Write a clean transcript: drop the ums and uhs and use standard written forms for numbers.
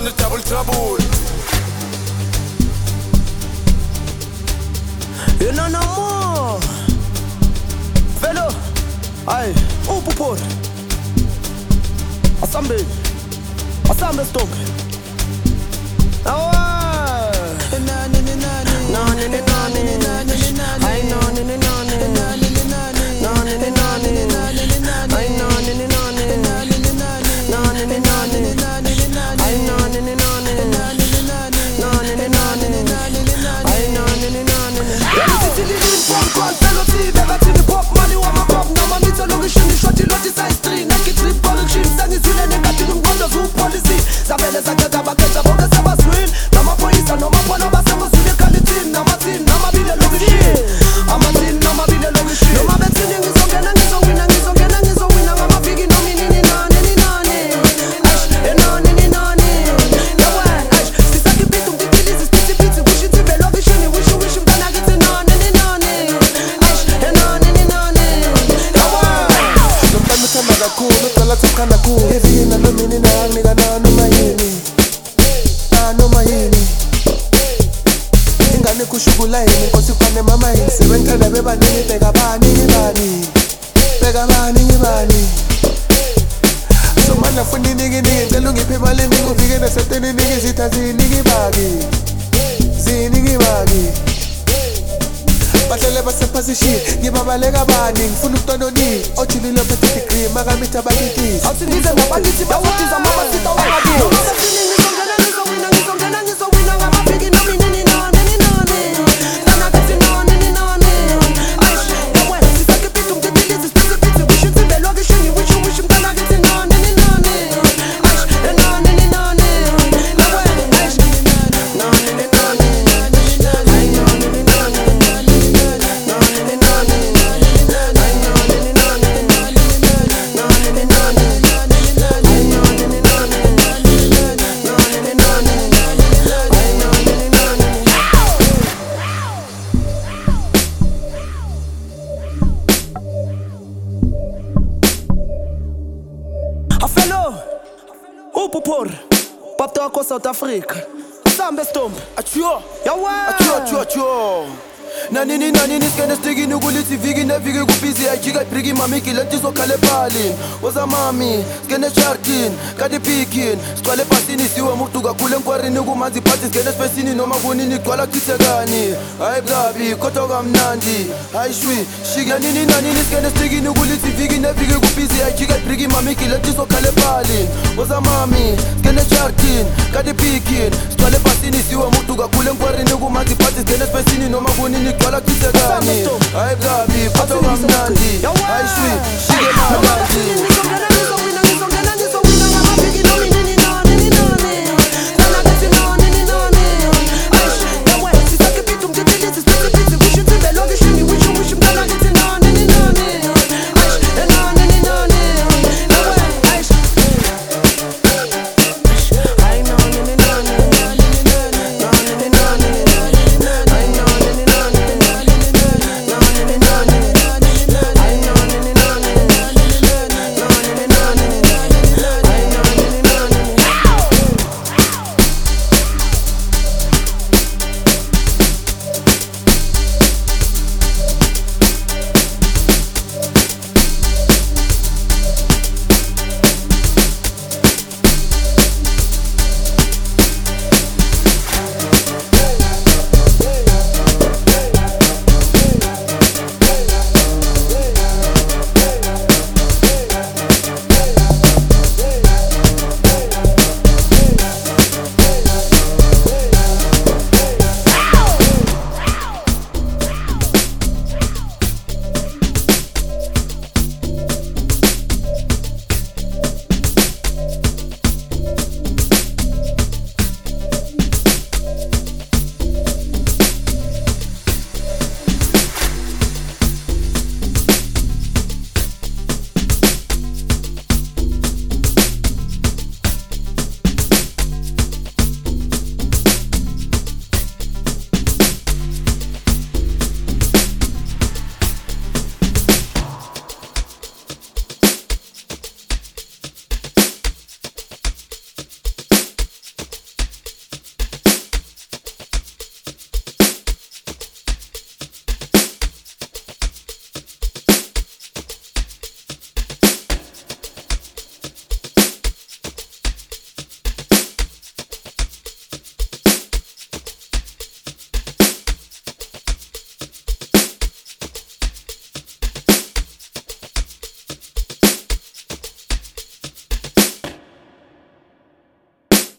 the double trouble. You know no more. Fellow, aye, upupor. Asambe stop. Sabele sakata baketa boga sabaswin. Nama poisa nama pona basamo sude kalitin. Nama tin nama bile logishi. Ama tin nama bile logishi. Nama betin ngizongena ngizongwina ngizongena ngizongwina ngama bigi nomi nini nani nini nani. Ash nani nini nani. Yawa ash sisaki bitu mtitilizi spiti biti wishi tibe logishi ni wishi mtana giti nani nini nani. Ash nani nini nani. Yawa. Nomtami tama kakulu tola tukana ku. Heavy na no mini na nigga na no mayini. No mayini. Ingane kushugula yini nkosi kwane mama yini. Sebentada beba nini pega bani ngibani. Pega bani ngibani. So mana fundi nigi ngicela ungiphe imali ngikufike naseteni nigi zitha zinigi bagi. Zinigi bagi. Bahlele basephasishiye ngibabaleka bani ngifuna ukutononi ojulile ophethe degree makamita bakithi awusindize nabakithi bawutiza mama sita wangabi noma bathini ngizongena ngizowina ngizongena ngizowina ngamabhiki nami nini nani nini nani kana kathi nani nini nani ayish yawe sisake bitu mtitilizi spiti biti wishi nsimbe lokishini wishi mtana kithi nani nini nani ayish nani nini nani yawe ayish nani nini nani Afelo, upupor, papta wako South Africa. Asambe stomp, Achio, yawa. achio. Na nini skene stigi nukulithi viki neviki kubizi ajika ibriki mamiki leti sokhale phalini woza mami skene chartin kadi pikin sigcwale phasini siwe muntu kakhulu enkwarini kumanzi phathi skene spesini noma kunini gcwala chithekani hayi kabi kodwa kamnandi hayi shwi shika nini skene stigi nukulithi viki neviki kubizi ajika ibriki mamiki leti sokhale phalini woza mami skene chartin kadi pikin sigcwale phasini siwe muntu kakhulu enkwarini kumanzi phathi skene spesini noma kunini gcwala chithekani hayi kabi kodwa kamnandi hayi shwi shike mama.